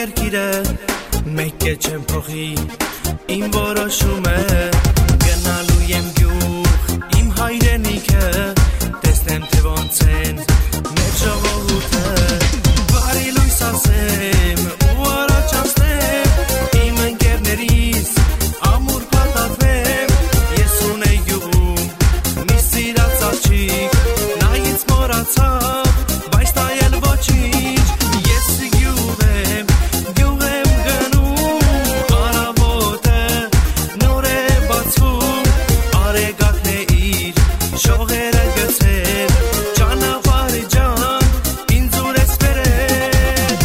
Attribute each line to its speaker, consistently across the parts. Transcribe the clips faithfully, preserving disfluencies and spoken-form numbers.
Speaker 1: երկիրը մեկ է չեմ փոխի իմ որոշումը գնալու եմ գյուղ իմ հայրենիքը տեսնեմ թե ոնց են մեր ժողովուրդը բարի լույս ասեմ ու առաջ անցնեմ իմ ընկերներիս ամուր պատատվեմ ես ունեի գյուղում մի սիրած աղջիկ նայից մոռացավ բայց նա էլ ոչինչ ես գյուղ եմ գյուղ եմ գնում առավոտը նոր է բացվում արեգակն է իր շողերը գցել ճանապարհի ջան ինձ ուրես բերել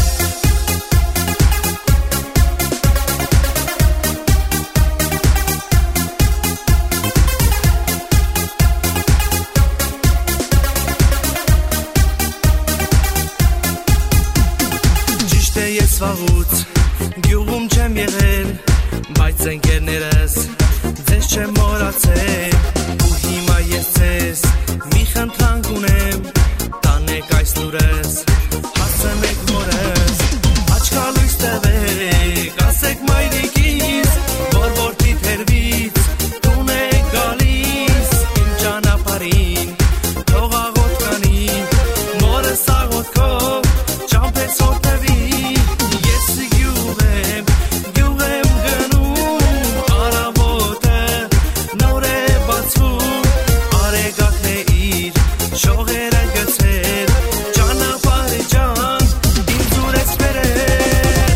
Speaker 1: ճիշտ է ես վաղուց գյուղում չեմ եղել բայց ընկերներս ձեզ չեմ մոռացել ու հիմա ես ձեզ մի խնդրանք ունեմ տանեք այս լուրս հասցնեք մորս աչքալույս տվեք ասեք մայրիկիս որ որդի թերվից տուն է գալիս իմ ճանապարհին թող աղոտ կանի մորս աղոտքով ճամփես հոտնվի ես գյուղ եմ գյուղ եմ գնում առավոտը նոր է բացվում արեգակն է իր շողերը գցել ճանապարհի ջան ինձ ուրես բերել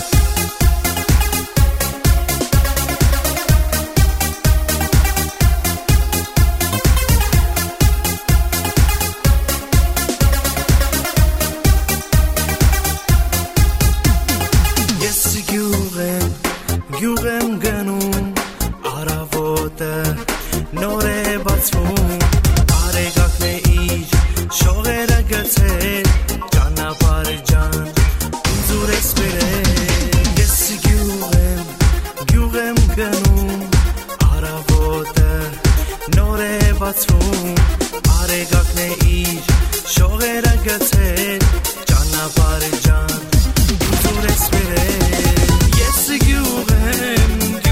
Speaker 1: ես գյուղ եմ գյուղ եմ գնում առավոտը նոր է բացվում արեգակն է իր շողերը գցել ճանապարհի ջան ինձ ուրես բերել ես գյուղ եմ գյուղ եմ գնում առավոտը նոր է բացվում արեգակն է իր շողերը գցել ճանապարհի ջան ինձ ուրես բերել ես գյուղ եմ